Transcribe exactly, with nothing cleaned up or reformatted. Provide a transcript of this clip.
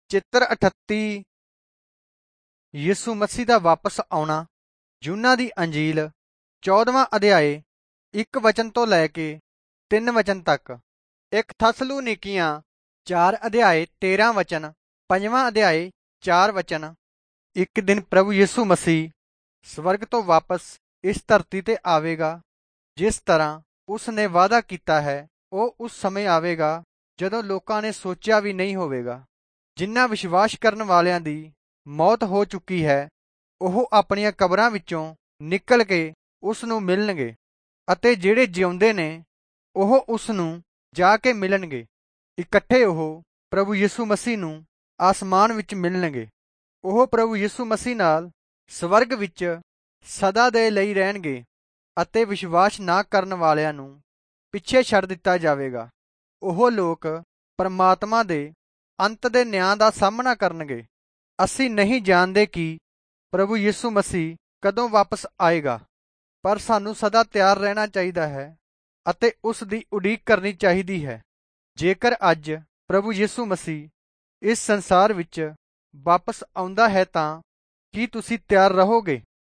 चित्र अठत्ती यीशु मसीह दा वापस आउणा। यूहन्ना दी अंजील चौदहवां अध्याय एक वचन तो लैके तीन वचन तक। एक थसलुनीकियां चार अध्याय तेरह वचन, पंजवां अध्याय चार वचन। एक दिन प्रभु यीशु मसीह स्वर्ग तो वापस इस धरती ते आवेगा। जिस तरह उसने वादा किया है वो उस समय आवेगा ਜਦੋਂ ਲੋਕਾਂ ਨੇ ਸੋਚਿਆ ਵੀ ਨਹੀਂ ਹੋਵੇਗਾ। ਜਿਨ੍ਹਾਂ ਵਿਸ਼ਵਾਸ ਕਰਨ ਵਾਲਿਆਂ ਦੀ ਮੌਤ ਹੋ ਚੁੱਕੀ ਹੈ ਉਹ ਆਪਣੀਆਂ ਕਬਰਾਂ ਵਿੱਚੋਂ ਨਿਕਲ ਕੇ ਉਸ ਨੂੰ ਮਿਲਣਗੇ, ਅਤੇ ਜਿਹੜੇ ਜਿਉਂਦੇ ਨੇ ਉਹ ਉਸ ਨੂੰ ਜਾ ਕੇ ਮਿਲਣਗੇ। ਇਕੱਠੇ ਉਹ ਪ੍ਰਭੂ ਯਿਸੂ ਮਸੀਹ ਨੂੰ ਆਸਮਾਨ ਵਿੱਚ ਮਿਲਣਗੇ। ਉਹ ਪ੍ਰਭੂ ਯਿਸੂ ਮਸੀਹ ਨਾਲ ਸਵਰਗ ਵਿੱਚ ਸਦਾ ਦੇ ਲਈ ਰਹਿਣਗੇ, ਅਤੇ ਵਿਸ਼ਵਾਸ ਨਾ ਕਰਨ ਵਾਲਿਆਂ ਨੂੰ ਪਿੱਛੇ ਛੱਡ ਦਿੱਤਾ ਜਾਵੇਗਾ। ਉਹ ਲੋਕ ਪਰਮਾਤਮਾ ਦੇ ਅੰਤ ਦੇ ਨਿਆਂ ਦਾ ਸਾਹਮਣਾ ਕਰਨਗੇ। ਅਸੀਂ ਨਹੀਂ ਜਾਣਦੇ ਕਿ ਪ੍ਰਭੂ ਯਿਸੂ ਮਸੀਹ ਕਦੋਂ ਵਾਪਸ ਆਏਗਾ, ਪਰ ਸਾਨੂੰ ਸਦਾ ਤਿਆਰ ਰਹਿਣਾ ਚਾਹੀਦਾ ਹੈ ਅਤੇ ਉਸ ਦੀ ਉਡੀਕ ਕਰਨੀ ਚਾਹੀਦੀ ਹੈ। ਜੇਕਰ ਅੱਜ ਪ੍ਰਭੂ ਯਿਸੂ ਮਸੀਹ ਇਸ ਸੰਸਾਰ ਵਿੱਚ ਵਾਪਸ ਆਉਂਦਾ ਹੈ ਤਾਂ ਕੀ ਤੁਸੀਂ ਤਿਆਰ ਰਹੋਗੇ?